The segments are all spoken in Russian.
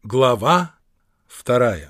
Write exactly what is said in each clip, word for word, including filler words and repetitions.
Глава вторая.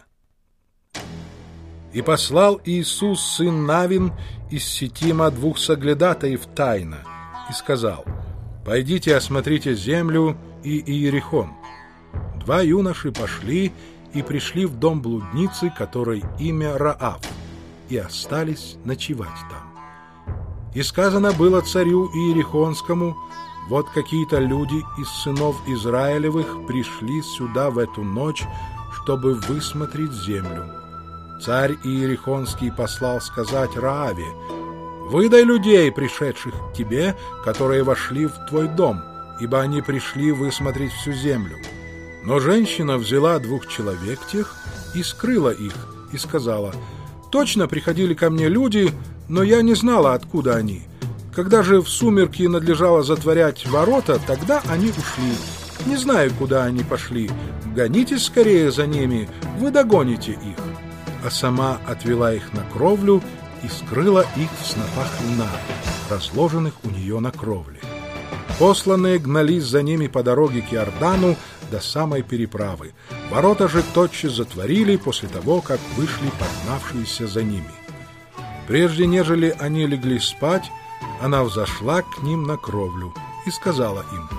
И послал Иисус, сын Навин, из Ситима двух соглядатаев тайно, и сказал: «Пойдите, осмотрите землю и Иерихон». Два юноши пошли и пришли в дом блудницы, которой имя Раав, и остались ночевать там. И сказано было царю Иерихонскому: вот какие-то люди из сынов Израилевых пришли сюда в эту ночь, чтобы высмотреть землю. Царь Иерихонский послал сказать Рааве: «Выдай людей, пришедших к тебе, которые вошли в твой дом, ибо они пришли высмотреть всю землю». Но женщина взяла двух человек тех и скрыла их, и сказала: «Точно приходили ко мне люди, но я не знала, откуда они. Когда же в сумерки надлежало затворять ворота, тогда они ушли. Не знаю, куда они пошли. Гонитесь скорее за ними, вы догоните их». А сама отвела их на кровлю и скрыла их в снопах льна, разложенных у нее на кровле. Посланные гнались за ними по дороге к Иордану до самой переправы. Ворота же тотчас затворили после того, как вышли погнавшиеся за ними. Прежде нежели они легли спать, она взошла к ним на кровлю и сказала им: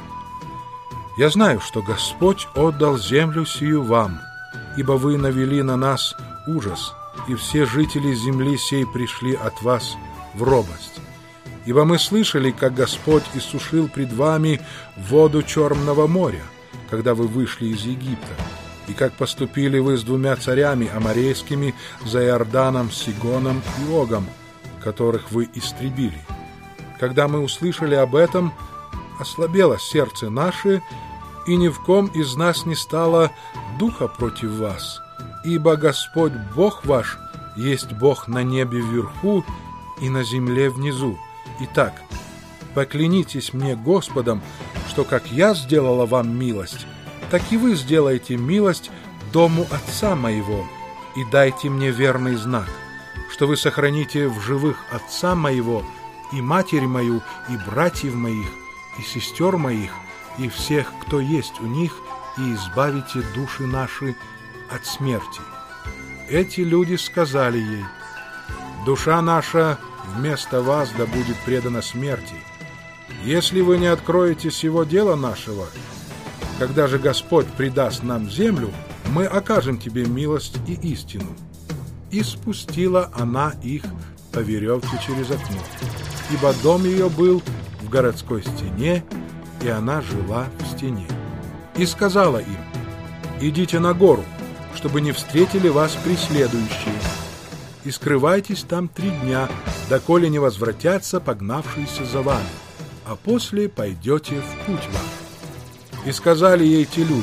«Я знаю, что Господь отдал землю сию вам, ибо вы навели на нас ужас, и все жители земли сей пришли от вас в робость. Ибо мы слышали, как Господь иссушил пред вами воду Черного моря, когда вы вышли из Египта, и как поступили вы с двумя царями аморейскими за Иорданом, Сигоном и Огом, которых вы истребили. Когда мы услышали об этом, ослабело сердце наше, и ни в ком из нас не стало духа против вас, ибо Господь Бог ваш есть Бог на небе вверху и на земле внизу. Итак, поклянитесь мне Господом, что как я сделала вам милость, так и вы сделаете милость дому отца моего, и дайте мне верный знак, что вы сохраните в живых отца моего, и матерь мою, и братьев моих, и сестер моих, и всех, кто есть у них, и избавите души наши от смерти». Эти люди сказали ей: «Душа наша вместо вас да будет предана смерти. Если вы не откроете сего дела нашего, когда же Господь предаст нам землю, мы окажем тебе милость и истину». И спустила она их по веревке через окно, ибо дом ее был в городской стене, и она жила в стене. И сказала им: «Идите на гору, чтобы не встретили вас преследующие, и скрывайтесь там три дня, доколе не возвратятся погнавшиеся за вами, а после пойдете в путь вам». И сказали ей те люди: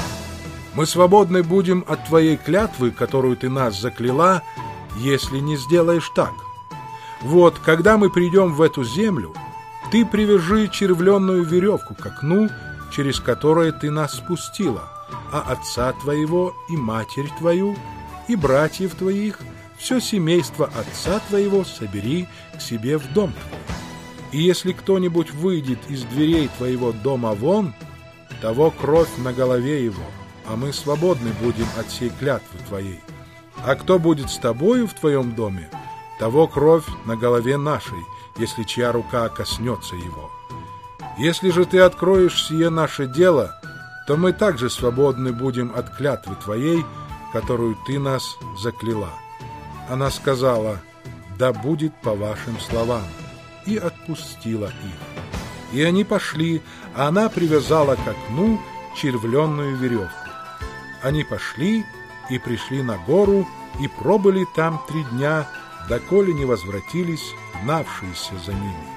«Мы свободны будем от твоей клятвы, которую ты нас закляла, если не сделаешь так. Вот, когда мы придем в эту землю, ты привяжи червленную веревку к окну, через которое ты нас спустила, а отца твоего и матерь твою, и братьев твоих, все семейство отца твоего собери к себе в дом твой. И если кто-нибудь выйдет из дверей твоего дома вон, того кровь на голове его, а мы свободны будем от сей клятвы твоей. А кто будет с тобою в твоем доме, того кровь на голове нашей, если чья рука коснется его. Если же ты откроешь сие наше дело, то мы также свободны будем от клятвы твоей, которую ты нас закляла». Она сказала: «Да будет по вашим словам», и отпустила их. И они пошли, а она привязала к окну червленную веревку. Они пошли и пришли на гору, и пробыли там три дня, доколе не возвратились гнавшиеся за ними.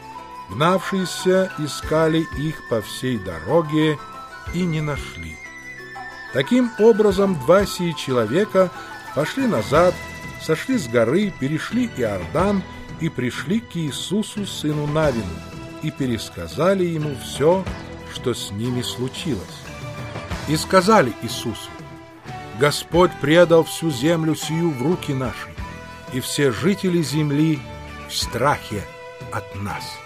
Гнавшиеся искали их по всей дороге и не нашли. Таким образом, два сии человека пошли назад, сошли с горы, перешли Иордан и пришли к Иисусу, сыну Навину, и пересказали ему все, что с ними случилось. И сказали Иисусу: «Господь предал всю землю сию в руки наши, и все жители земли в страхе от нас».